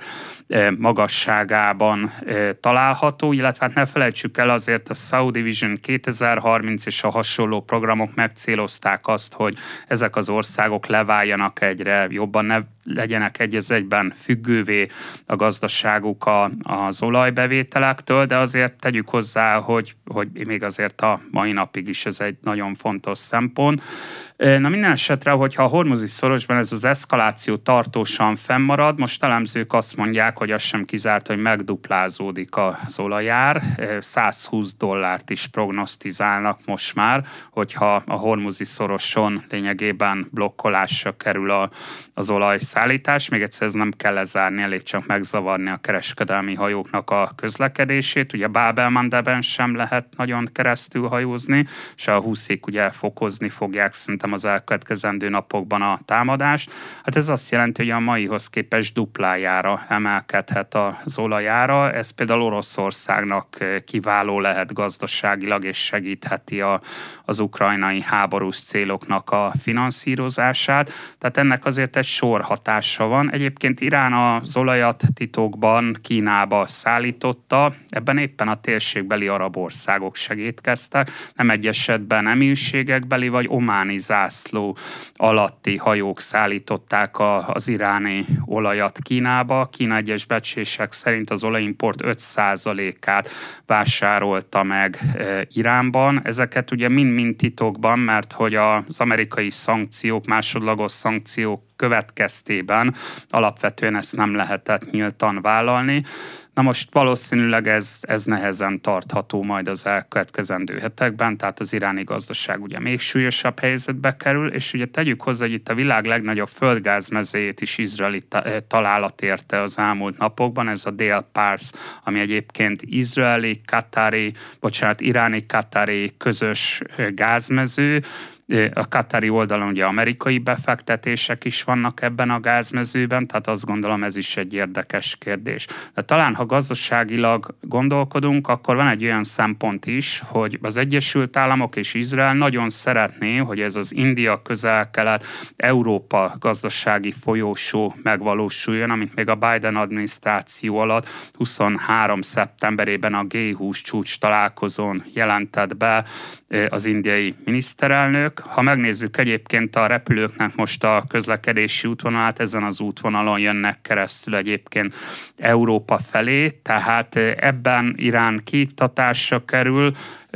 magasságában található, illetve hát ne felejtsük el, azért a Saudi Vision kétezer-harminc és a hasonló programok megcélozták azt, hogy ezek az országok leváljanak egyre jobban, ne legyenek egy az egyben függővé a gazdaságuk a, az olajbevételektől, de azért tegyük hozzá, hogy, hogy még azért a mai napig is ez egy nagyon fontos szempont. Na minden esetre, hogyha a hormuzi szorosban ez az eszkaláció tartósan fennmarad, most elemzők azt mondják, hogy az sem kizárt, hogy megduplázódik az olajár, száz húsz dollárt is prognosztizálnak most már, hogyha a hormuzi szoroson lényegében blokkolásra kerül a, az olajszállítás. Még egyszer ez nem kell lezárni, elég csak megzavarni a kereskedelmi hajóknak a közlekedését. Ugye Báb-el-Mandeben sem lehet nagyon keresztül hajózni, és a húszék ugye fokozni fogják szerintem az elkövetkezendő napokban a támadást. Hát ez azt jelenti, hogy a maihoz képest duplájára emelkedhet az olajára. Ez például Oroszországnak kiváló lehet gazdaságilag, és segítheti a, az ukrajnai háborús céloknak a finanszírozását. Tehát ennek azért egy sor hatása van. Egyébként Irán az olajat titokban Kínába szállította, ebben éppen a térségbeli arab országok segítkeztek, nem egy esetben emírségekbeli vagy ománi zászló alatti hajók szállították a, az iráni olajat Kínába. Kína egyes becslések szerint az olajimport öt százalékát vásárolta meg e, Iránban. Ezeket ugye mind-mind titokban, mert hogy az amerikai szankciók, másodlagos szankciók következtében alapvetően ezt nem lehetett nyíltan vállalni. Na most valószínűleg ez, ez nehezen tartható majd az elkövetkezendő hetekben, tehát az iráni gazdaság ugye még súlyosabb helyzetbe kerül, és ugye tegyük hozzá, hogy itt a világ legnagyobb földgázmezőjét is izraeli találat érte az elmúlt napokban, ez a Dél Pars, ami egyébként izraeli, katári, bocsánat, iráni, katári közös gázmező. A katári oldalon ugye amerikai befektetések is vannak ebben a gázmezőben, tehát azt gondolom ez is egy érdekes kérdés. De talán ha gazdaságilag gondolkodunk, akkor van egy olyan szempont is, hogy az Egyesült Államok és Izrael nagyon szeretné, hogy ez az India, Közel-Kelet, Európa gazdasági folyósó megvalósuljon, amit még a Biden adminisztráció alatt huszonhárom szeptemberében a gé húsz csúcs találkozón jelentett be az indiai miniszterelnök. Ha megnézzük egyébként a repülőknek most a közlekedési útvonalát, ezen az útvonalon jönnek keresztül egyébként Európa felé, tehát ebben Irán kiiktatásra kerül,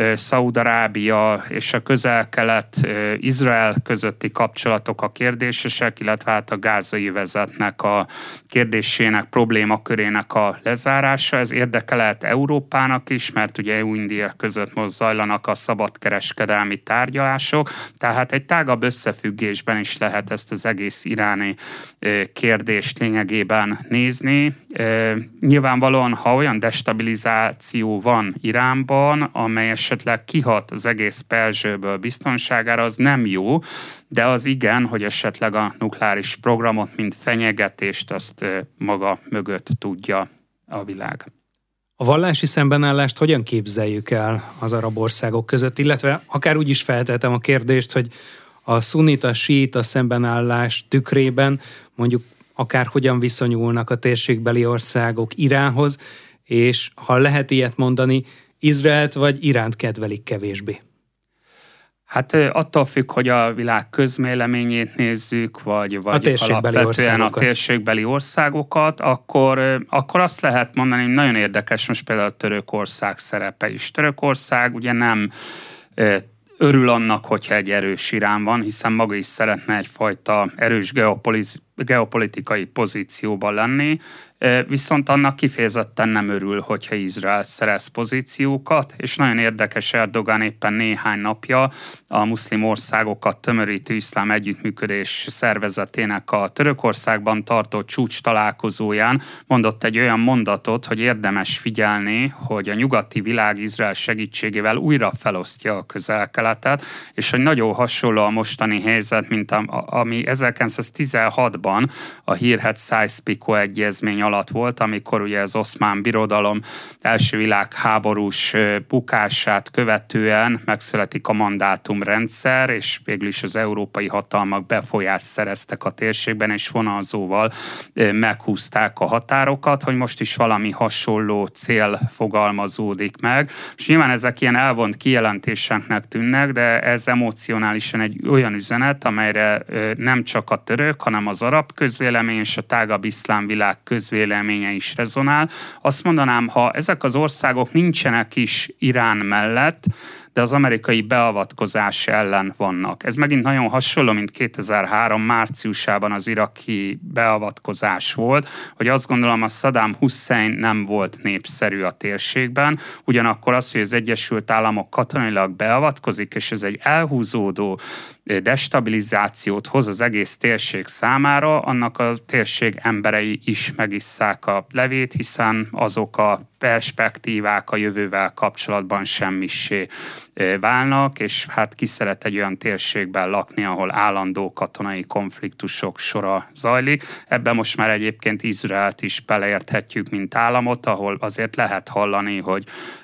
Szaúd-Arábia és a Közel-Kelet, Izrael közötti kapcsolatok a kérdésesek, illetve hát a gázai övezetnek a kérdésének, problémakörének a lezárása. Ez érdeke lehet Európának is, mert ugye é u-India között most zajlanak a szabadkereskedelmi tárgyalások, tehát egy tágabb összefüggésben is lehet ezt az egész iráni kérdést lényegében nézni. Nyilvánvalóan, ha olyan destabilizáció van Iránban, amely esetleg kihat az egész Perzsőből biztonságára, az nem jó, de az igen, hogy esetleg a nukleáris programot, mint fenyegetést, azt maga mögött tudja a világ. A vallási szembenállást hogyan képzeljük el az arab országok között, illetve akár úgy is feltettem a kérdést, hogy a szunnita, síita szembenállás tükrében mondjuk akár hogyan viszonyulnak a térségbeli országok Iránhoz, és ha lehet ilyet mondani, Izraelt vagy Iránt kedvelik kevésbé? Hát attól függ, hogy a világ közméleményét nézzük, vagy, vagy a térségbeli alapvetően országokat. a térségbeli országokat, akkor, akkor azt lehet mondani, hogy nagyon érdekes most például a Törökország szerepe is. Törökország ugye nem örül annak, hogyha egy erős Irán van, hiszen maga is szeretne egyfajta erős geopolitikai geopolitikai pozícióban lenni, viszont annak kifejezetten nem örül, hogyha Izrael szerez pozíciókat, és nagyon érdekes, Erdogan éppen néhány napja a muszlim országokat tömörítő iszlám együttműködés szervezetének a Törökországban tartott csúcs találkozóján mondott egy olyan mondatot, hogy érdemes figyelni, hogy a nyugati világ Izrael segítségével újra felosztja a Közel-Keletet, és hogy nagyon hasonló a mostani helyzet, mint a, ami ezerkilencszáztizenhatban a hírhedt Sykes-Picot egyezmény alatt volt, amikor ugye az Oszmán Birodalom első világháborús bukását követően megszületik a mandátumrendszer, és végül is az európai hatalmak befolyást szereztek a térségben, és vonalzóval meghúzták a határokat, hogy most is valami hasonló cél fogalmazódik meg. És nyilván ezek ilyen elvont kijelentéseknek tűnnek, de ez emocionálisan egy olyan üzenet, amelyre nem csak a török, hanem az arab közvélemény és a tágabb iszlám világ közvéleménye is rezonál. Azt mondanám, ha ezek az országok nincsenek is Irán mellett, de az amerikai beavatkozás ellen vannak. Ez megint nagyon hasonló, mint kétezer-három márciusában az iraki beavatkozás volt, hogy azt gondolom, a Saddam Hussein nem volt népszerű a térségben, ugyanakkor az, hogy az Egyesült Államok katonailag beavatkozik, és ez egy elhúzódó destabilizációt hoz az egész térség számára, annak a térség emberei is megisszák a levét, hiszen azok a perspektívák a jövővel kapcsolatban semmissé válnak, és hát ki szeret egy olyan térségben lakni, ahol állandó katonai konfliktusok sora zajlik. Ebben most már egyébként Izraelt is beleérthetjük, mint államot, ahol azért lehet hallani, hogy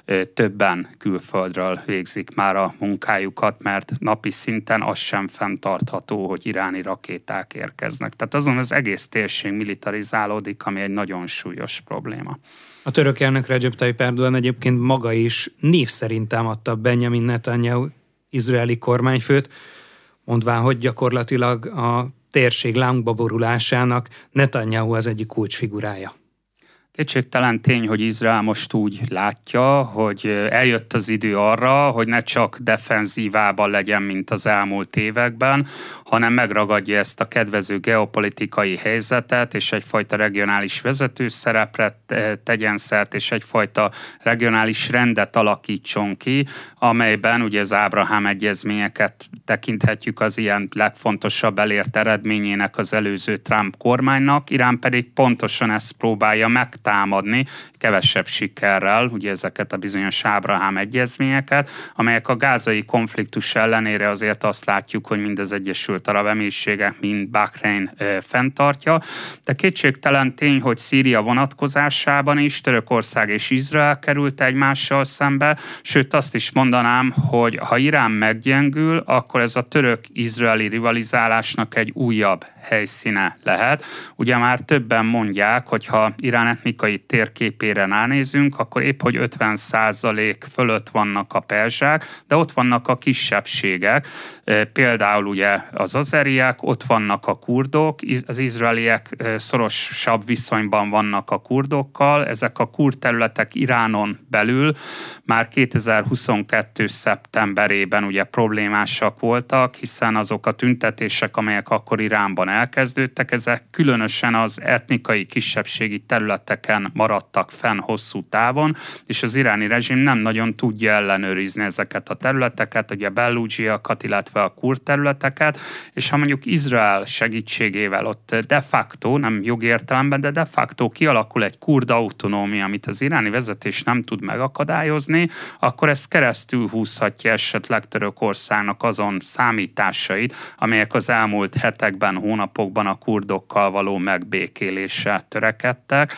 többen külföldről végzik már a munkájukat, mert napi szinten az sem fenntartható, hogy iráni rakéták érkeznek. Tehát azon az egész térség militarizálódik, ami egy nagyon súlyos probléma. A török elnök Recep Tayyip Erdogan egyébként maga is név szerint támadta Benjamin Netanyahu izraeli kormányfőt, mondván, hogy gyakorlatilag a térség lángba borulásának Netanyahu az egyik kulcsfigurája. Kétségtelen tény, hogy Izrael most úgy látja, hogy eljött az idő arra, hogy ne csak defenzívában legyen, mint az elmúlt években, hanem megragadja ezt a kedvező geopolitikai helyzetet, és egyfajta regionális vezetőszerepre tegyen szert, és egyfajta regionális rendet alakítson ki, amelyben ugye az Ábrahám egyezményeket tekinthetjük az ilyen legfontosabb elért eredményének az előző Trump kormánynak, Irán pedig pontosan ezt próbálja meg támadni, kevesebb sikerrel, ugye ezeket a bizonyos Ábrahám egyezményeket, amelyek a gázai konfliktus ellenére azért azt látjuk, hogy mind az Egyesült Arab Emírségek, mind Bahrein e, fenntartja, de kétségtelen tény, hogy Szíria vonatkozásában is Törökország és Izrael került egymással szembe, sőt azt is mondanám, hogy ha Irán meggyengül, akkor ez a török-izraeli rivalizálásnak egy újabb helyszíne lehet. Ugye már többen mondják, hogy ha Irán etnikai térképére ránézünk, akkor épp hogy ötven százalék fölött vannak a perzsák, de ott vannak a kisebbségek, például ugye az azeriek, ott vannak a kurdok, az izraeliek szorosabb viszonyban vannak a kurdokkal, ezek a kurd területek Iránon belül már kétezer-huszonkettő szeptemberében ugye problémásak voltak, hiszen azok a tüntetések, amelyek akkor Iránban elkezdődtek, ezek különösen az etnikai kisebbségi területeken maradtak fenn hosszú távon, és az iráni rezsim nem nagyon tudja ellenőrizni ezeket a területeket, ugye a bellúdzsiakat, illetve a kurd területeket, és ha mondjuk Izrael segítségével ott de facto, nem jogi értelemben, de de facto kialakul egy kurd autonómia, amit az iráni vezetés nem tud megakadályozni, akkor ez keresztül húzhatja esetleg Törökországnak azon számításait, amelyek az elmúlt hetekben, hónapokban a kurdokkal való megbékélésre törekedtek.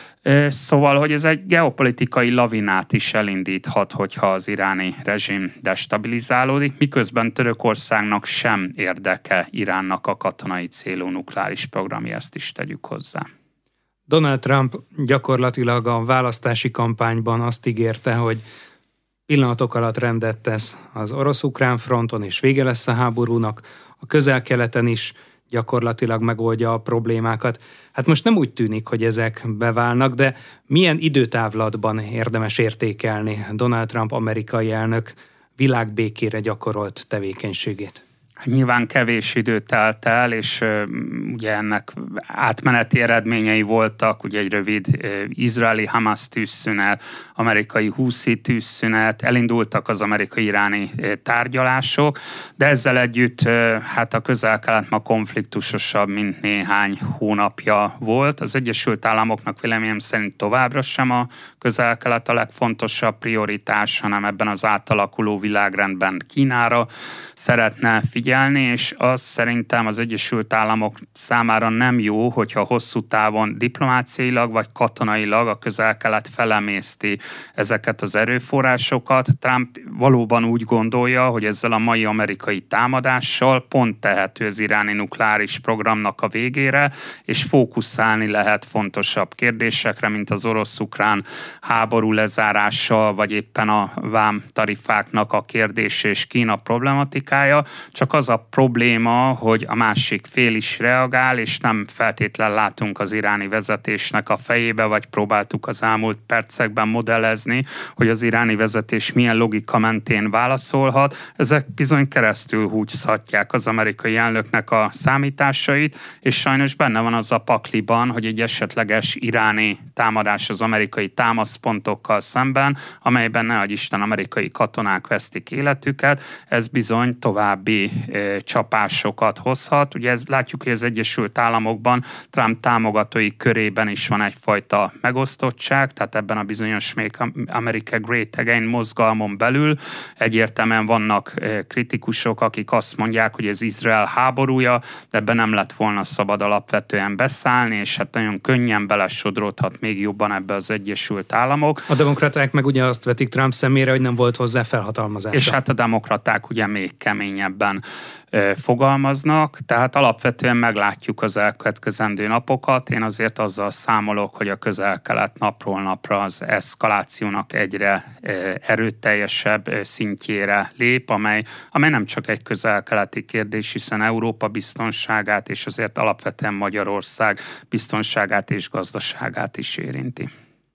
Szóval, hogy ez egy geopolitikai lavinát is elindíthat, hogyha az iráni rezsim destabilizálódik, miközben Törökországnak sem érdeke Iránnak a katonai célú nukleáris programja, ezt is tegyük hozzá. Donald Trump gyakorlatilag a választási kampányban azt ígérte, hogy pillanatok alatt rendet tesz az orosz-ukrán fronton, és vége lesz a háborúnak, a Közel-Keleten is gyakorlatilag megoldja a problémákat. Hát most nem úgy tűnik, hogy ezek beválnak, de milyen időtávlatban érdemes értékelni Donald Trump amerikai elnök világbékére gyakorolt tevékenységét? Nyilván kevés idő telt el, és ugye ennek átmeneti eredményei voltak, ugye egy rövid izraeli-Hamas tűzszünet, amerikai húszi tűzszünet, elindultak az amerikai-iráni tárgyalások, de ezzel együtt hát a Közel-Kelet ma konfliktusosabb, mint néhány hónapja volt. Az Egyesült Államoknak véleményem szerint továbbra sem a Közel-Kelet a legfontosabb prioritás, hanem ebben az átalakuló világrendben Kínára szeretne figyelni, és az szerintem az Egyesült Államok számára nem jó, hogyha hosszú távon diplomáciailag vagy katonailag a Közel-Kelet felemészti ezeket az erőforrásokat. Trump valóban úgy gondolja, hogy ezzel a mai amerikai támadással pont tehető az iráni nukleáris programnak a végére, és fókuszálni lehet fontosabb kérdésekre, mint az orosz-ukrán háború lezárása, vagy éppen a vám tarifáknak a kérdés és Kína problematikája. Csak az a probléma, hogy a másik fél is reagál, és nem feltétlen látunk az iráni vezetésnek a fejébe, vagy próbáltuk az elmúlt percekben modellezni, hogy az iráni vezetés milyen logika mentén válaszolhat. Ezek bizony keresztül húzhatják az amerikai elnöknek a számításait, és sajnos benne van az a pakliban, hogy egy esetleges iráni támadás az amerikai támaszpontokkal szemben, amelyben ne adj Isten amerikai katonák vesztik életüket, ez bizony további e, csapásokat hozhat. Ugye ez látjuk, hogy az Egyesült Államokban Trump támogatói körében is van egyfajta megosztottság, tehát ebben a bizonyos Make America Great Again mozgalmon belül egyértelműen vannak e, kritikusok, akik azt mondják, hogy ez Izrael háborúja, de ebben nem lett volna szabad alapvetően beszállni, és hát nagyon könnyen belesodródhat még jobban ebbe az Egyesült Államok. A demokraták meg ugye azt vetik Trump szemére, hogy nem volt hozzá felhatalmazása. És hát a demokraták ugye még keményebben ö, fogalmaznak, tehát alapvetően meglátjuk az elkövetkezendő napokat. Én azért azzal számolok, hogy a Közel-Kelet napról napra az eszkalációnak egyre ö, erőteljesebb ö, szintjére lép, amely, amely nem csak egy közel-keleti kérdés, hiszen Európa biztonságát és azért alapvetően Magyarország biztonságát és gazdaságát is érinti.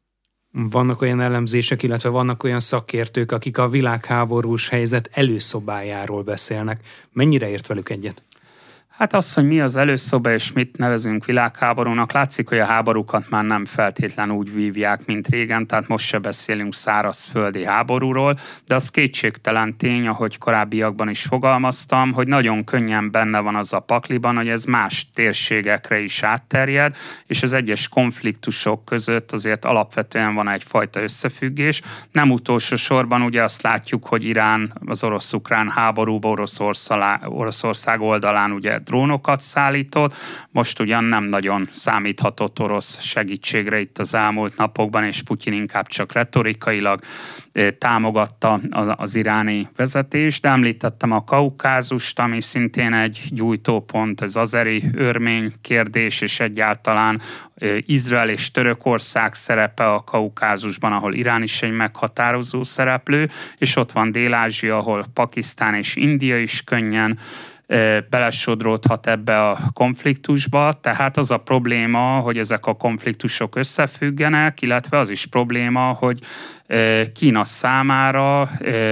Vannak olyan elemzések, illetve vannak olyan szakértők, akik a világháborús helyzet előszobájáról beszélnek. Mennyire ért velük egyet? Hát az, hogy mi az előszoba és mit nevezünk világháborúnak, látszik, hogy a háborúkat már nem feltétlen úgy vívják, mint régen, tehát most se beszélünk szárazföldi háborúról, de az kétségtelen tény, ahogy korábbiakban is fogalmaztam, hogy nagyon könnyen benne van az a pakliban, hogy ez más térségekre is átterjed, és az egyes konfliktusok között azért alapvetően van egyfajta összefüggés. Nem utolsó sorban ugye azt látjuk, hogy Irán az orosz-ukrán háborúba Oroszország oldalán ugye drónokat szállított, most ugyan nem nagyon számíthatott orosz segítségre itt az elmúlt napokban, és Putyin inkább csak retorikailag támogatta az iráni vezetést, de említettem a Kaukázust, ami szintén egy gyújtópont, az azeri-örmény kérdés, és egyáltalán Izrael és Törökország szerepe a Kaukázusban, ahol Irán is egy meghatározó szereplő, és ott van Dél-Ázsia, ahol Pakisztán és India is könnyen belesodródhat ebbe a konfliktusba, tehát az a probléma, hogy ezek a konfliktusok összefüggenek, illetve az is probléma, hogy Kína számára,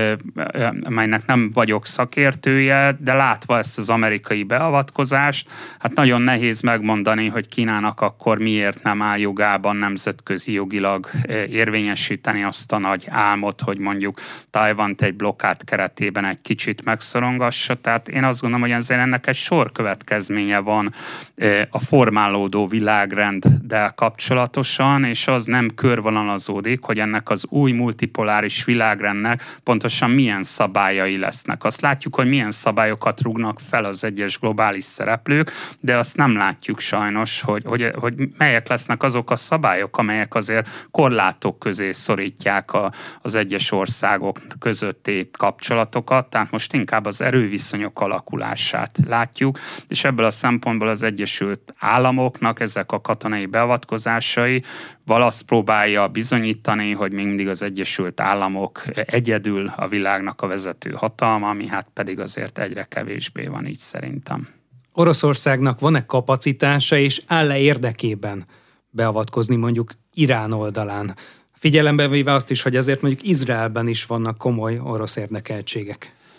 amelynek nem vagyok szakértője, de látva ezt az amerikai beavatkozást, hát nagyon nehéz megmondani, hogy Kínának akkor miért nem áll jogában nemzetközi jogilag érvényesíteni azt a nagy álmot, hogy mondjuk Tajvant egy blokkád keretében egy kicsit megszorongassa. Tehát én azt gondolom, hogy azért ennek egy sor következménye van a formálódó világrenddel kapcsolatosan, és az nem körvonalazódik, hogy ennek az új multipoláris világrendnek pontosan milyen szabályai lesznek. Azt látjuk, hogy milyen szabályokat rúgnak fel az egyes globális szereplők, de azt nem látjuk sajnos, hogy, hogy, hogy melyek lesznek azok a szabályok, amelyek azért korlátok közé szorítják a, az egyes országok közötti kapcsolatokat, tehát most inkább az erőviszonyok alakulását látjuk, és ebből a szempontból az Egyesült Államoknak ezek a katonai beavatkozásai azt próbálja bizonyítani, hogy még mindig az Egyesült Államok egyedül a világnak a vezető hatalma, ami hát pedig azért egyre kevésbé van így szerintem. Oroszországnak van-e kapacitása és áll-e érdekében beavatkozni mondjuk Irán oldalán? Figyelembe véve azt is, hogy azért mondjuk Izraelben is vannak komoly orosz érdekeltségek.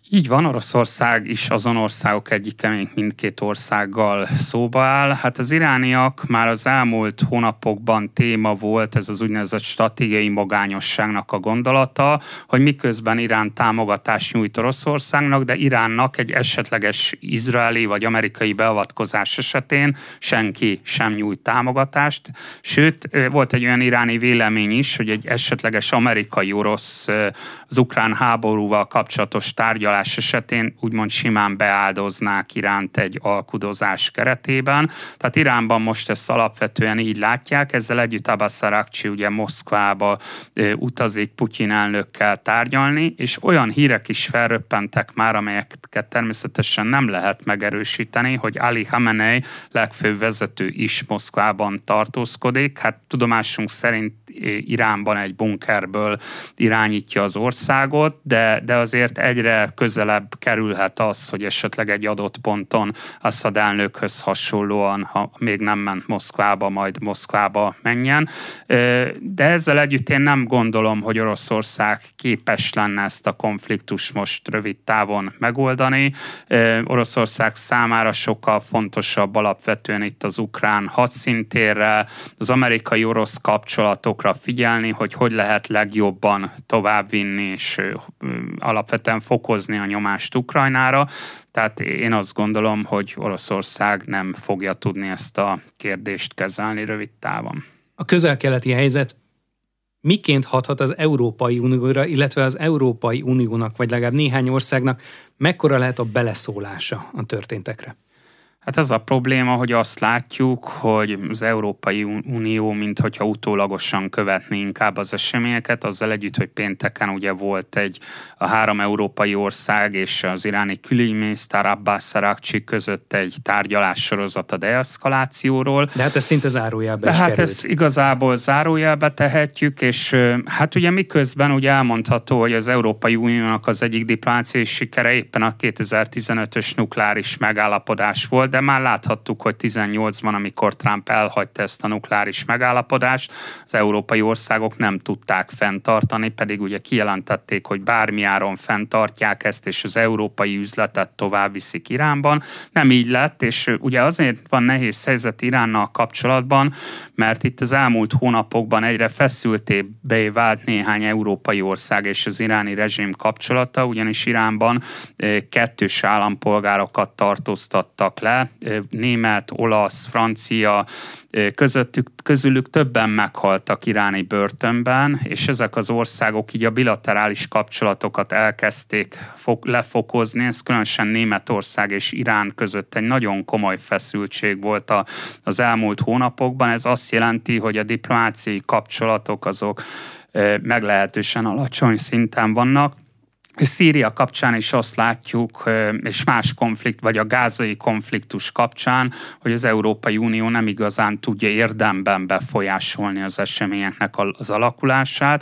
Így van, Oroszország is azon országok egyike, még mindkét országgal szóba áll. Hát az irániak már az elmúlt hónapokban téma volt, ez az úgynevezett stratégiai magányosságnak a gondolata, hogy miközben Irán támogatást nyújt Oroszországnak, de Iránnak egy esetleges izraeli vagy amerikai beavatkozás esetén senki sem nyújt támogatást. Sőt, volt egy olyan iráni vélemény is, hogy egy esetleges amerikai-orosz az ukrán háborúval kapcsolatos tárgyalás esetén úgymond simán beáldoznák Iránt egy alkudozás keretében. Tehát Iránban most ezt alapvetően így látják, ezzel együtt Abbas Araghchi ugye Moszkvába e, utazik Putyin elnökkel tárgyalni, és olyan hírek is felröppentek már, amelyeket természetesen nem lehet megerősíteni, hogy Ali Khamenei legfőbb vezető is Moszkvában tartózkodik. Hát tudomásunk szerint Iránban egy bunkerből irányítja az országot, de, de azért egyre közelebb kerülhet az, hogy esetleg egy adott ponton Assad elnökhöz hasonlóan, ha még nem ment Moszkvába, majd Moszkvába menjen. De ezzel együtt én nem gondolom, hogy Oroszország képes lenne ezt a konfliktust most rövid távon megoldani. Oroszország számára sokkal fontosabb alapvetően itt az ukrán hadszintérre, az amerikai-orosz kapcsolatokra figyelni, hogy hogy lehet legjobban továbbvinni és alapvetően fokozni a nyomást Ukrajnára. Tehát én azt gondolom, hogy Oroszország nem fogja tudni ezt a kérdést kezelni rövid távon. A közel-keleti helyzet miként hathat az Európai Unióra, illetve az Európai Uniónak, vagy legalább néhány országnak mekkora lehet a beleszólása a történtekre? Hát ez a probléma, hogy azt látjuk, hogy az Európai Unió, minthogyha utólagosan követné inkább az eseményeket, azzal együtt, hogy pénteken ugye volt egy a három európai ország és az iráni külügyminiszter Abbas Araghchi között egy tárgyalássorozat a deeszkalációról. De hát ez szinte zárójelbe De is hát került. ezt igazából zárójelbe tehetjük, és hát ugye miközben ugye elmondható, hogy az Európai Uniónak az egyik diplomáciai sikere éppen a kétezer-tizenötös nukleáris megállapodás volt, de már láthattuk, hogy tizennyolcban, amikor Trump elhagyta ezt a nukleáris megállapodást, az európai országok nem tudták fenntartani, pedig ugye kijelentették, hogy bármi áron fenntartják ezt, és az európai üzletet tovább viszik Iránban. Nem így lett, és ugye azért van nehéz helyzet Iránnal kapcsolatban, mert itt az elmúlt hónapokban egyre feszültébbé vált néhány európai ország és az iráni rezsim kapcsolata, ugyanis Iránban kettős állampolgárokat tartóztattak le, német, olasz, francia, közöttük, közülük többen meghaltak iráni börtönben, és ezek az országok így a bilaterális kapcsolatokat elkezdték lefokozni, ez különösen Németország és Irán között egy nagyon komoly feszültség volt a, az elmúlt hónapokban. Ez azt jelenti, hogy a diplomáciai kapcsolatok azok meglehetősen alacsony szinten vannak. Szíria kapcsán is azt látjuk, és más konflikt, vagy a gázai konfliktus kapcsán, hogy az Európai Unió nem igazán tudja érdemben befolyásolni az eseményeknek az alakulását.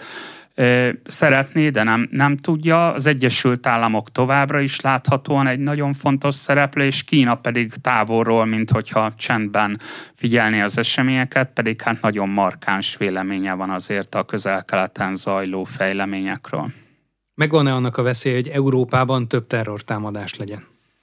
Szeretné, de nem, nem tudja. Az Egyesült Államok továbbra is láthatóan egy nagyon fontos szereplő, és Kína pedig távolról, mint hogyha csendben figyelné az eseményeket, pedig hát nagyon markáns véleménye van azért a közel-keleten zajló fejleményekről. Megvan-e annak a veszélye, hogy Európában több terrortámadás legyen?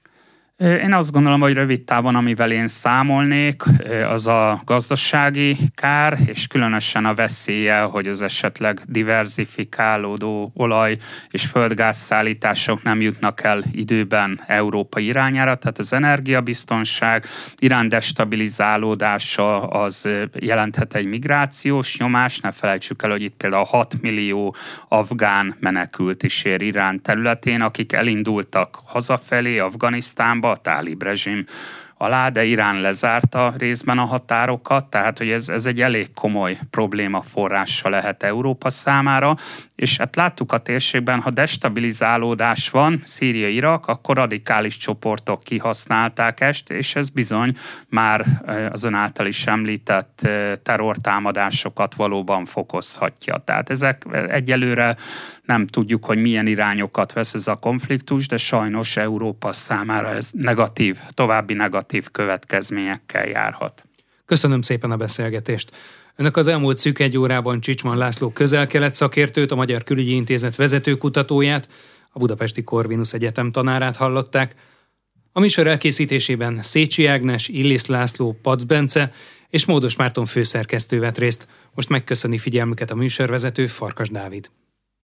Én azt gondolom, hogy rövid távon, amivel én számolnék, az a gazdasági kár, és különösen a veszélye, hogy az esetleg diverzifikálódó olaj- és földgázszállítások nem jutnak el időben Európa irányára, tehát az energiabiztonság, Irán destabilizálódása az jelenthet egy migrációs nyomást, ne felejtsük el, hogy itt például hat millió afgán menekült is ér Irán területén, akik elindultak hazafelé Afganisztánba, a tálib rezsim alá, de Irán lezárta részben a határokat, tehát hogy ez, ez egy elég komoly probléma forrása lehet Európa számára, és hát láttuk a térségben, ha destabilizálódás van, Szíria-Irak, akkor radikális csoportok kihasználták ezt, és ez bizony már az ön által is említett terrortámadásokat valóban fokozhatja. Tehát ezek egyelőre nem tudjuk, hogy milyen irányokat vesz ez a konfliktus, de sajnos Európa számára ez negatív, további negatív következményekkel járhat. Köszönöm szépen a beszélgetést. Önök az elmúlt szűk egy órában Csicsman László közel-kelet szakértőt, a Magyar Külügyi Intézet vezető kutatóját, a Budapesti Corvinus Egyetem tanárát hallották. A műsor elkészítésében Szécsi Ágnes, Illis László, Pac Bence és Módos Márton főszerkesztő vett részt. Most megköszöni figyelmüket a műsorvezető, Farkas Dávid.